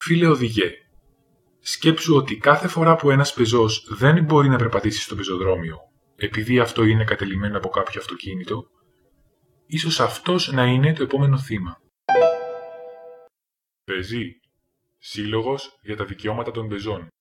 Φίλε οδηγέ, σκέψου ότι κάθε φορά που ένας πεζός δεν μπορεί να περπατήσει στο πεζοδρόμιο, επειδή αυτό είναι κατελημμένο από κάποιο αυτοκίνητο, ίσως αυτός να είναι το επόμενο θύμα. Πεζή. Σύλλογος για τα δικαιώματα των πεζών.